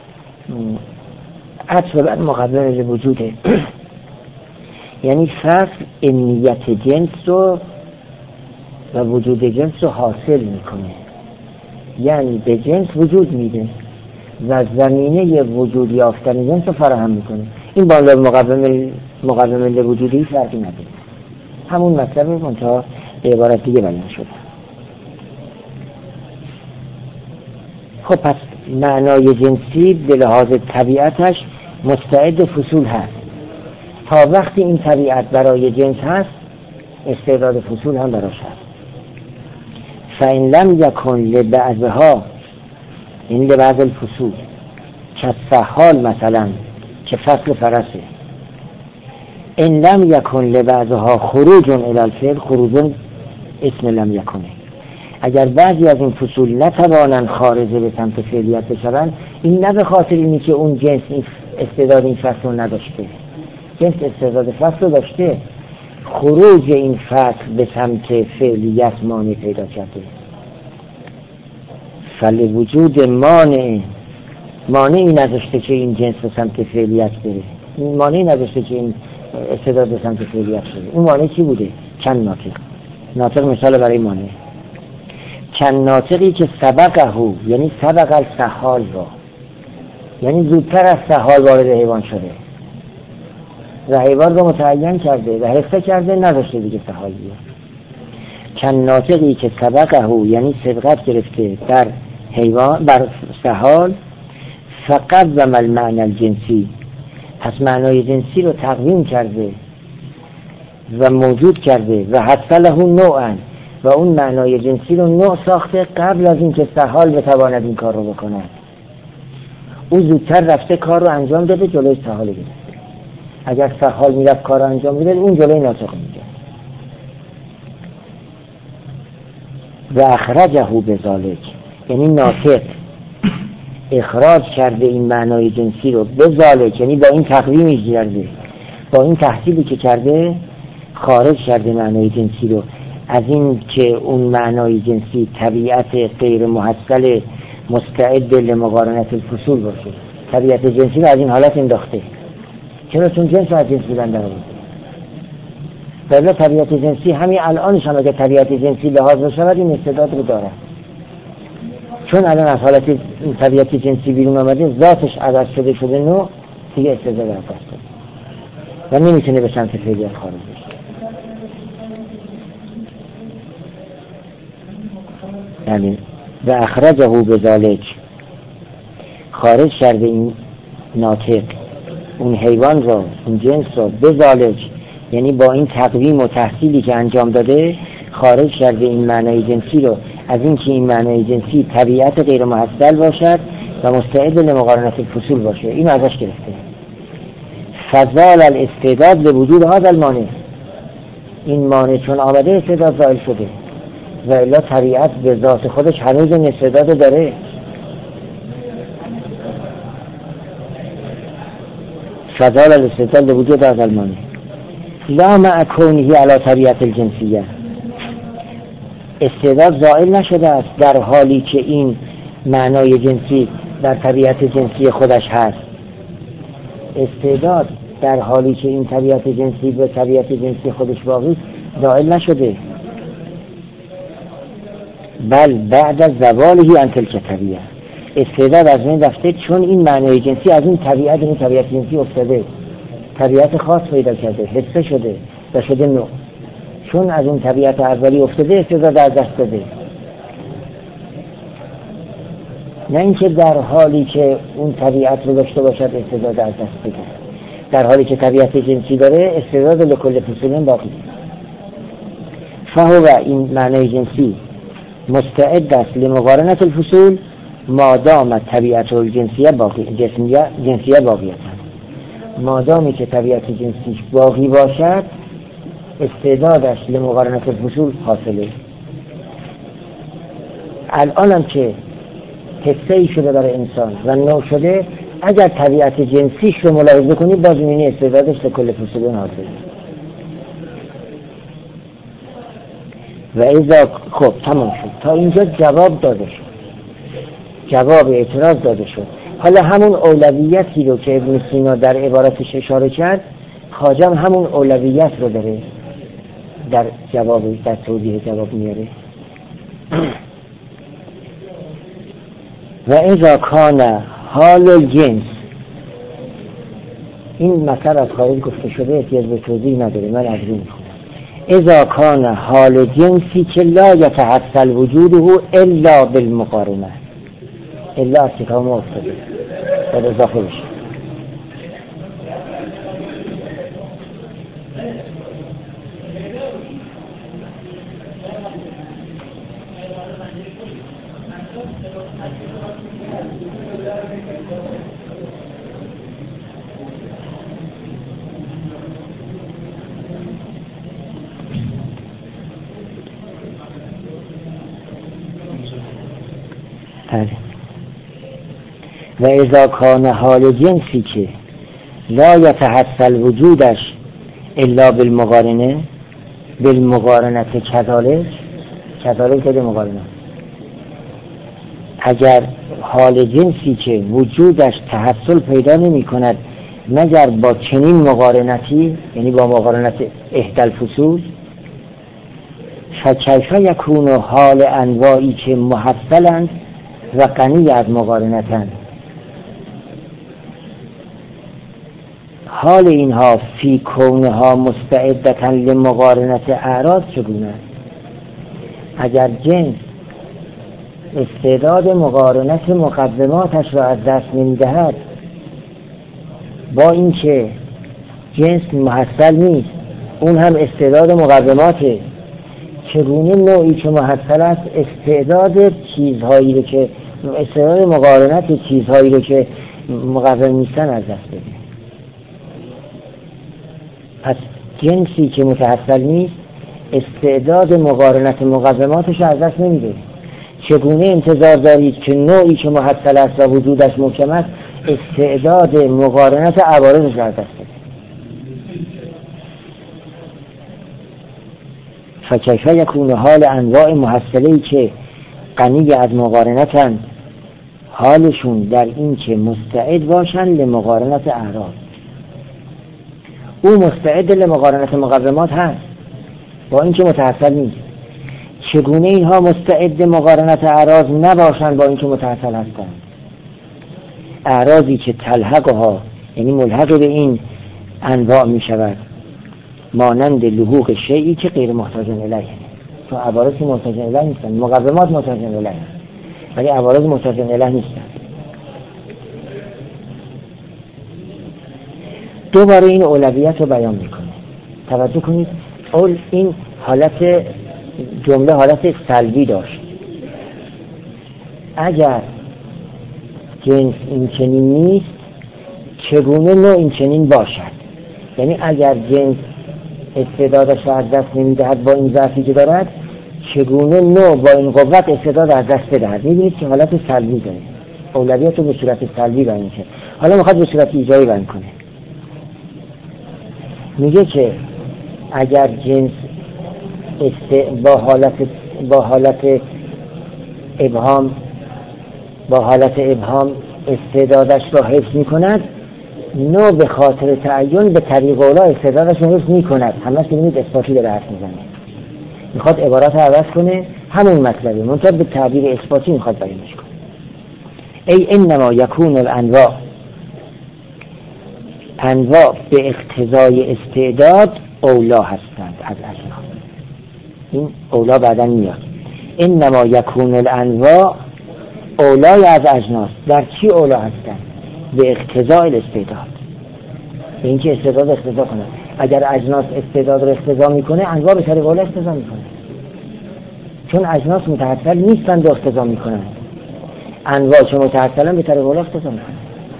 عطف بر مقوم لوجوده. یعنی فصل عینیت جنس رو و وجود جنس رو حاصل میکنه، یعنی به جنس وجود میده و زمینه وجود یافتن جنس رو فراهم میکنه. این با مقوم مقوم لوجودی فرقی نداره، همون مطلب منتها به عبارت دیگه بیان شده. خب پس معنای جنسی به لحاظ طبیعتش مستعد فصول هست. تا وقتی این طبیعت برای جنس هست، استعداد فصول هم براش هست. فإن لم یکن لبعضها، این لبعض الفصول کالسحال مثلا، که فصل فرسه، این لم یکن لبعضها خروج الی الفعل، خروج اسم لم یکنه. اگر بعضی از این فصول نتوانند خارجه به سمت فعلیت بشوند، این نه به خاطر اینی که اون جنس این استعداد این فصل رو نداشته، جنس استعداد فصل رو داشته، خروج این فصل به سمت فعلیت مانع پیدا کرده. فلوجود مانع، مانعی نداشته که این جنس به سمت فعلیت بره، این مانعی نداشته که این استعداد به سمت فعلیت بره. اون مانع چی بوده؟ چند ناطق. ناطق مثال برای مانع، چند ناطقی که سبقه، یعنی سبق السحال را، یعنی زودتر از سحال وارد حیوان شده و حیوان رو متعین کرده و حفظ کرده، نداشته دیگه سحال بیاد. چند ناطقی که سبقه، یعنی سبقت گرفته در حیوان، بر سحال، فقط و مل معنی الجنسی، پس معنای جنسی رو تقویم کرده و موجود کرده و حصله نوعا، و اون معنای جنسی رو نوع ساخته قبل از اینکه سهال بتواند این کار رو بکنه. او زودتر رفته کار رو انجام داده، جلوی سهال گرفته. اگر سهال میرفت کار رو انجام میداد، اون جلوی ناطق میگرفت. و اخرجه بذالک، یعنی ناطق اخراج کرده این معنای جنسی رو بذالک، یعنی با این تقویمی کرده، با این تحصیلی که کرده خارج کرده معنای جنسی رو از این که اون معنای جنسی طبیعت غیر محصل مستعد لمقارنت الفصول باشه. طبیعت جنسی رو از این حالت انداخته. چرا؟ چون جنس از جنس بودن در آورده. ولی طبیعت جنسی همین الانش هم اگر طبیعت جنسی لحاظ بشود این استعداد رو داره، چون الان از حالت طبیعت جنسی بیرون آمده، ذاتش عوض شده شده نوع دیگه استعداد از دست داده و نمیتونه به سمت فعلیت خارج بشه. یعنی و اخرجه بذالک، خارج کرده این ناطق اون حیوان رو، اون جنس رو، بذالک یعنی با این تقویم و تحصیلی که انجام داده خارج کرده این معنای جنسی رو از این که این معنای جنسی طبیعت غیر محصل باشد و مستعد لمقارنت الفصول باشه. این ازش گرفته. فزال الاستعداد لوجود هذا المانع، این مانع چون آمده استعداد زائل شده و الا طبیعت به ذات خودش هنوز این استعداد داره. فزال الاستعداد لوجود هذا المانع لا مع کونه علی طبیعت الجنسیه، استعداد زائل نشده است در حالی که این معنای جنسی در طبیعت جنسی خودش هست. استعداد در حالی که این طبیعت جنسی به طبیعت جنسی خودش باقی زائل نشده، بل بعد از زوالهی عن تلک طبیعه، استعداد از این رفته چون این معنای جنسی از این طبیعت این طبیعت جنسی افتاده، طبیعت خاص پیدا کرده، حسه شده و شده نوع. چون از اون طبیعت اولی افتاده استعداد از دست داده. نه اینکه در حالی که اون طبیعت رو داشته باشد استعداد از دست بده، در حالی که طبیعت جنسی داره استعداد لکل فصولن باقی. فهو این معنی جنسی مستعد است لمقارنت الفصول مادام طبیعت الجنسیه باقی جنسیه جنسیه باقیه. مادامی که طبیعت جنسیش باقی باشد استعدادش لمقارنت الفصول حاصله. الانم که حسه‌ای شده برای انسان و نوع شده، اگر طبیعت جنسیش رو ملاحظه کنید باز می‌بینید استعدادش لکل فصول حاصله. و اذا خب تمام شد. تا اینجا جواب داده شد، جواب اعتراض داده شد. حالا همون اولویتی رو که ابن سینا در عبارتش اشاره کرد، خواجه همون اولویت رو داره در جواب، در توضیح جواب میاره. و اذا کان حال الجنس، این مثل از خارج گفته شده احتیاج به توضیح نداره، من از رو میخونم. اذا کان حال جنسی که لا یتحصل وجوده الا بالمقارنه، الا از کتاب ما افتاده در اضافه بشه. و اذا کان حال جنسی که لا یتحصل وجودش الا بالمقارنه، بالمقارنت کذالک، کذالک که مقارنه، اگر حال جنسی که وجودش تحصل پیدا نمی کند مگر با چنین مقارنتی، یعنی با مقارنت احدى الفصول، فکیف یکون حال انواعی که محصلند و غنی از مقارنتند، حال اینها فی کونها مستعدتا لمقارنت اعراض چگونه است؟ اگر جنس استعداد مقارنت مقدماتش را از دست نمی‌دهد، با اینکه جنس محصل نیست، اون هم استعداد مقدماته، چگونه نوعی که محصل است استعداد چیزهایی رو که استعداد مقارنت چیزهایی رو که مقرر نیستن از دست بده. پس جنسی که متحصل نیست استعداد مقارنت مقوماتش از دست نمیده. چگونه انتظار دارید که نوعی که محصل است و وجودش محکم است استعداد مقارنت عوارضش از دست بده؟ فکیف یکون حال انواع محصله‌ای که غنی از مقارنتن حالشون در این که مستعد باشن لمقارنت اعراض. او مستعد لمقارنت مقومات هست با این که متحصل نیست. چگونه اینها مستعد مقارنت اعراض نباشن با این که متحصل هستن؟ اعراضی که تلحقها یعنی ملحق به این انواع می شود مانند لحوق شیئی که غیر محتاج الیه. چون عوارض محتاج الیه نیستن، مقومات محتاج الیه ولی عوارض محتاج الیه نیستن. دوباره این اولویت رو بیان میکنه. توجه کنید، اول این حالت جمله حالت سلبی داشت. اگر جنس این چنین نیست چگونه نوع این چنین باشد؟ یعنی اگر جنس استعدادش از دست نمیدهد با این ضعفی که دارد چگونه نوع با این قوت استعداد از دست بدهد؟ میبینید که حالت سلبی داره. اولویت رو به صورت سلبی بیان میشه. حالا میخواد به صورت ایجابی بیان کنه. میگه که اگر جنس است با حالت با حالت ابهام با حالت ابهام استعدادش را حفظ میکند، نوع به خاطر تعین به طریق اولا استعدادش را حفظ میکند. همه ببینید اثباتی داره حرف میزنه. میخواد عبارت رو عوض کنه، همون مطلبی منتها به تعبیر اثباتی میخواد بیانش کنه. ای انما یکون الانواع، انواع به اقتضای استعداد اولا هستند از اجناس. این اولا بعداً میاد. انما یکون الانواع اولای از اجناس. در چی اولا هستند؟ به اقتضای استعداد، به اینکه استعداد اقتضا کنه. اگر اجناس استعداد رو اقتضا میکنه انواع به طریق اولا اقتضا میکنه، چون اجناس متحصل نیستند و اقتضا میکنن. انواع چه متحصلن به طریق اولا اقتضا میکنن.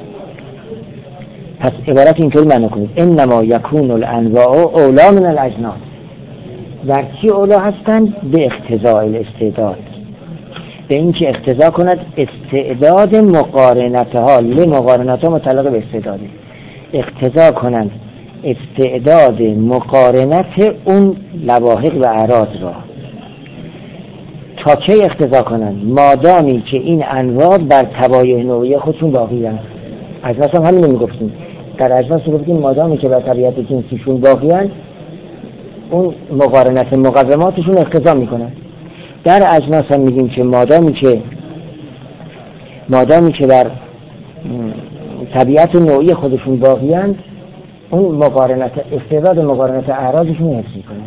پس عبارت اینطوری معنی کنید: انما یکون الانواع اولا من الاجناس. در چی اولا هستند؟ به اقتضای الاستعداد، به این که اقتضا کند استعداد مقارنتها. لمقارنتها متعلق به استعداده. اقتضا کنند استعداد مقارنت اون لواحق و اعراض را. تا چه اقتضا کنند؟ مادامی که این انواع بر طبایع نوعی خودشون باقی هست. اجناس هم همین میگفتیم. در اجناس گفتیم مادامی که بر طبیعت جنسیشون باقی هست اون مقارنت مقوماتشون اقتضا میکنن. در اجناس هم میگیم که مادامی که مادامی که بر طبیعت نوعی خودشون باقی هست اون مقارنت استعداد مقارنت اعراضشون حفظ میکنن.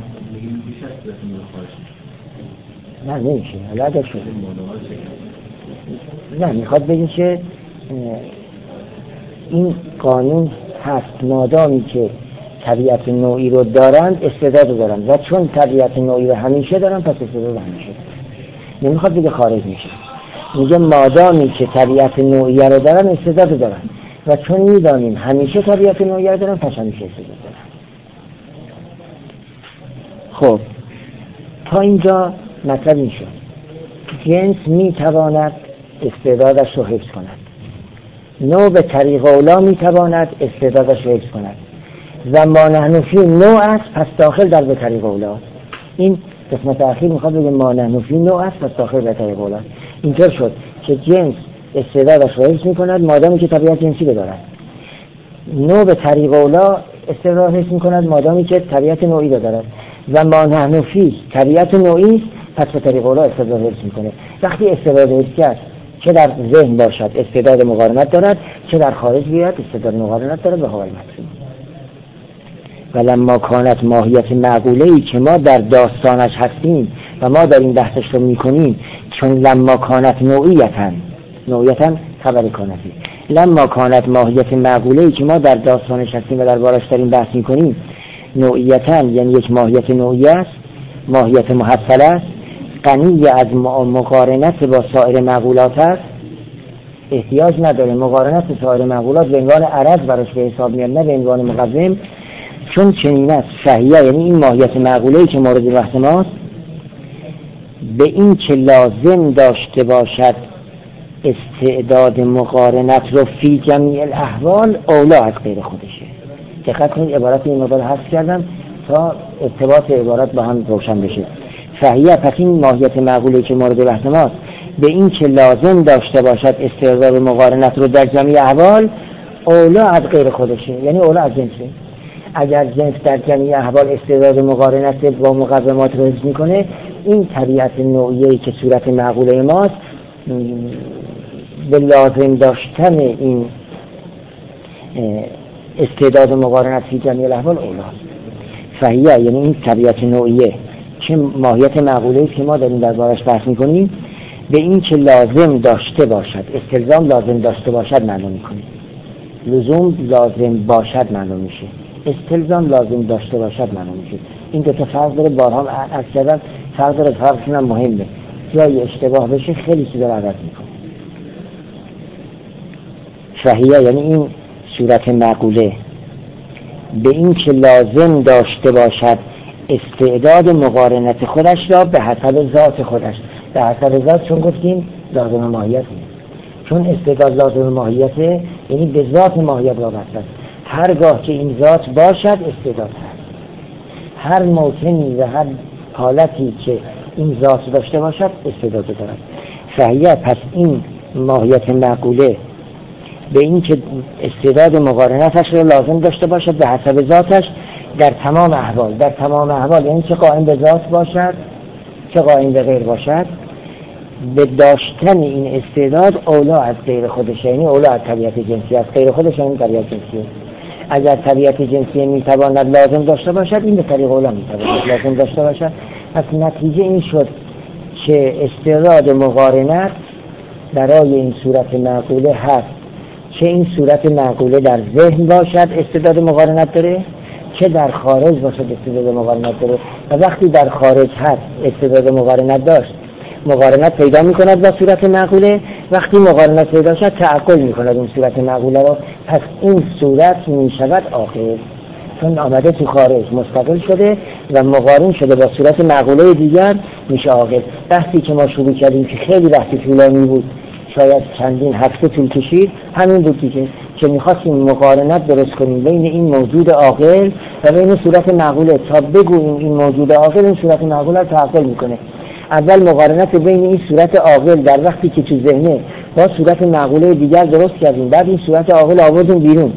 نه نمیشه. حالا اگر شده نه میخواد بگه که این قانون هست مادامی که طبیعت نوعی رو دارند استعداد رو دارند و چون طبیعت نوعی رو همیشه دارند پس استعداد رو همیشه دارند. نمیخواد بگه خارج میشه. میگه مادامی که طبیعت نوعی رو دارن استعداد رو دارند و چون میدانیم همیشه طبیعت نوعی رو دارن پس همیشه استعداد دارن. خب تا اینجا مطلب این شد. جنس میتواند استعدادش رو حفظ کند. نوع به طریق اولا میتواند استعدادش رو حفظ کند. زمان نحن فی نوع است پس داخل در به طریق اولا. این قسمت اخیر میخواد بگه ما نحن فی نوع است پس داخل به طریق اولا. اینطور شد که جنس استعدادش رو حفظ میکند مادامی که طبیعت جنسی دارد. نوع به طریق اولا استعداد حفظ میکند مادامی که طبیعت نوعی دارد. زمان نحن فی طبیعت نوعی پس به طریق اولا استعداد حفظ میکنه. وقتی استعداد حفظ کرد چه در ذهن باشد استعداد مقارنت دارد، چه در خارج بیاد استعداد مقارنت دارد به حوال مطلوب. ولما کانت ماهیت معقوله‌ای که ما در داستانش هستیم و ما داریم بحثش رو میکنیم، چون لما کانت نوعیتن نوعیتن خبر کانتی لما کانت ماهیت معقوله‌ای که ما در داستانش هستیم و در بارش داریم بحث میکنیم نوعیتن یعنی یک ماهیت نوعی است. ماهیت محصل است، غنی از مقارنت با سایر معقولات است، احتیاج نداره مقارنت سایر معقولات به عنوان عرض براش به حساب میاد، نه به عنوان مقدم. چون چنین است فهیه، یعنی این ماهیت معقوله‌ای که مورد بحث ماست، به این که لازم داشته باشد استعداد مقارنت رو فی جمیع الاحوال اولا از غیر خودشه. دقت کنید عبارت این مقدار حذف کردم تا ارتباط عبارت با هم روشن بشه. فهیه، پس این ماهیت معقوله‌ای که مورد بحث ماست به این که لازم داشته باشد استعداد مقارنت رو در جمیع احوال اولا از غیر خودشه، یعنی اولا از جنسه. اگر جنس در جمیع احوال استعداد مقارنت با مقومات رو حفظ میکنه، این طبیعت نوعیه‌ای که صورت معقوله ماست به لازم داشتن این استعداد مقارنت فی جمیع الاحوال اولاست. فهیه یعنی این طبیعت نوعیه که ماهیت معقوله است که ما داریم دربارش بحث میکنیم، به این که لازم داشته باشد، استلزام لازم داشته باشد معلوم میکنه. لزوم لازم باشد معلوم میشه، استلزام لازم داشته باشد معلوم میشه. این دو تا فرق داره، بارها عرض کردم فرق داره، فرقشون هم مهمه. جای اشتباه بشه خیلی چیزا رو عوض میکنه. فهیه یعنی این صورت معقوله به این که لازم داشته باشد استعداد مقارنت خودش را به حسب ذات خودش. به حسب ذات چون گفتیم لازم ماهیت نیست، چون استعداد لازم ماهیت یعنی به ذات ماهیت وابسته است. هرگاه که این ذات باشد استعداد هست، هر موطنی و هر حالتی که این ذات داشته باشد استعداد دارد. فهیه پس این ماهیت معقوله به این که استعداد مقارنتش رو لازم داشته باشد به حسب ذاتش در تمام احوال. در تمام احوال یعنی چه قائم به ذات باشد چه قائم به غیر باشد، به داشتن این استعداد اولا از غیر خودش، یعنی اولا از طبیعت جنسی است. غیر خودش یعنی طبیعت جنسی است. اگر طبیعت جنسی میتواند لازم داشته باشد، این به طریق اولا میتواند لازم داشته باشد. پس نتیجه این شد که استعداد مقارنت برای این صورت معقوله هست، چه این صورت معقوله در ذهن باشد استعداد مقارنت داره، چه در خارج باشد استعداد مقارنت داره. و وقتی در خارج هست استعداد مقارنت داشت، مقارنت پیدا میکند با صورت معقوله. وقتی مقارنت پیدا شد تعقل میکند این صورت معقوله رو. پس این صورت میشود عاقل، چون آمده تو خارج مستقل شده و مقارن شده با صورت معقوله دیگر میشه عاقل. بحثی که ما شروع کردیم که خیلی بحث طولانی بود، شاید چندین هفته طول کشید، همین بود که که میخواستیم مقارنت درست کنیم بین این موجود عاقل و بین صورت معقوله، تا بگوییم این موجود عاقل این صورت معقوله رو تعقل میکنه. اول مقارنت بین این صورت عاقل در وقتی که تو ذهنه با صورت معقوله دیگر درست کردیم، بعد این صورت عاقل آوردیم بیرون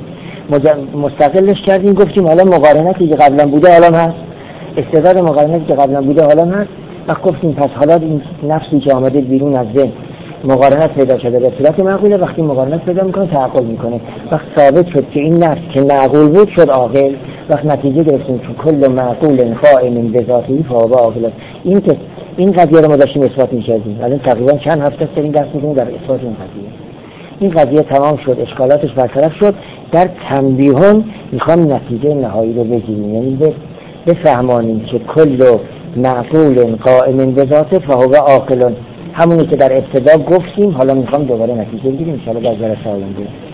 مستقلش کردیم، گفتیم حالا مقارنتی که قبلا بوده حالا هست، استعداد مقارنتی که قبلا بوده حالا هست. و گفتیم پس حالا این نفسی که آمده بیرون از ذهن مقارنت پیدا شده به صورت معقوله، وقتی مقارنت پیدا میکنه تعقل میکنه. وقت ثابت شد که این نفس که معقول بود شد عاقل، وقت نتیجه گرفتیم که کل معقول قائم بذاته فهو عاقل. این که این قضیه رو ما داشتیم اثبات می‌کردیم، الان تقریبا چند هفته است این درس می‌کنیم در اثبات این قضیه. این قضیه تمام شد، اشکالاتش برطرف شد. در تنبیهون میخوام نتیجه نهایی رو بگیریم، یعنی بفهمانیم که کل معقول قائم بذاته فهو عاقل، همونی که در ابتدا گفتیم. حالا میخوام دوباره نتیجه بگیریم ان شاء الله در جلسه آینده.